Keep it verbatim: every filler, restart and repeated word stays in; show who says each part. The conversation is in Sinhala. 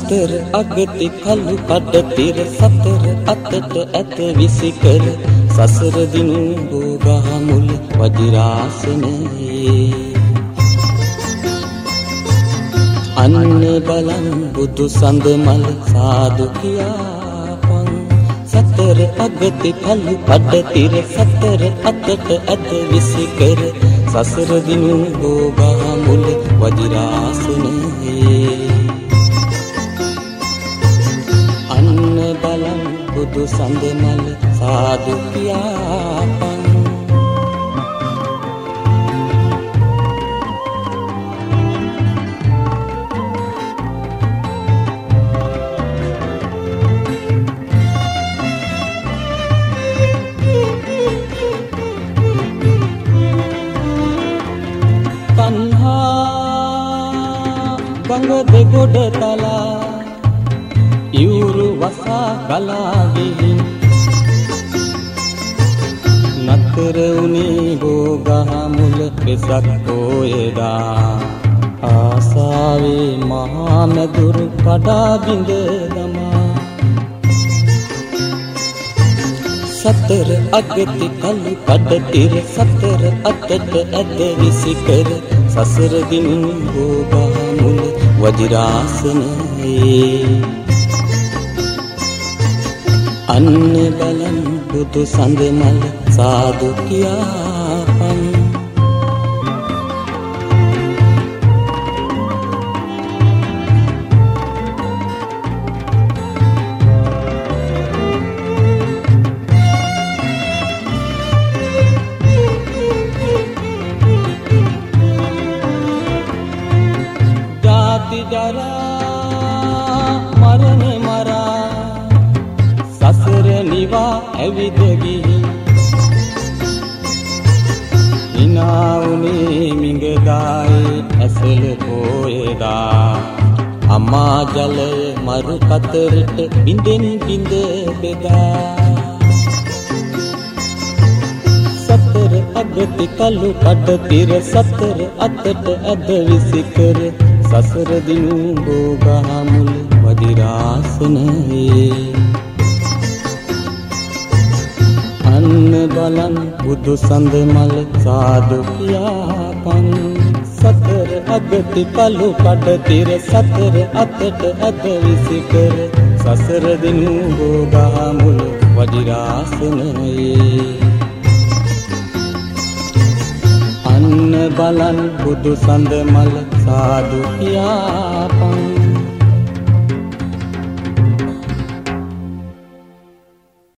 Speaker 1: සතර අගති කලු කඩ තිර සතර අතට ඇත විසිකර සසර දිනු බෝගහ මුල වජිරාසනයේ අන්න බලන් බුදු සඳ මල සාදු කියාපන් සතර අගති කලු කඩ තිර සතර අතට ඇත විසිකර සසර දිනු බෝගහ මුල වජිරාසනයේ බලන් බුදු සඳ මල සාදු කියාපන් තණ්හා බංග දෙගොඩ තලා ඉවුරු වසා ගලා ගිහින් නතර උනේ බෝගහ මුල වෙසක් පෝයදා ආසාවේ මහා මැදුරු කඩා බිඳ දමා සතර අගති කලු කඩ තිර සතර අතට ඇද විසිකර සසර දිනු බෝගහ මුල වජිරාසනයේ අන්න බලන් බුදු සඳ මල සාදු කියාපන් ජාති ජරා මරණ මරා සසර නිවා ඇවිද ගිහින් ඉනාවුනේ මිඟදායේ ඇසල පෝයදා අම්මා ජලය මරු කතරට බින්දෙන් බින්ද බෙදා සතර අගති කලු කඩ තිර සතර අතට ඇද විසිකර සසර දිනු බෝගහ මුල වජිරාසනයේ අන්න බලන් බුදු සඳ මල සාදු කියාපන් සතර අගති කලු කඩ තිර සතර අතට ඇද විසිකර සසර දිනු බෝගහ මුල වජිරාසනයේ අන්න බලන් බුදු සඳ මල සාදු කියාපන්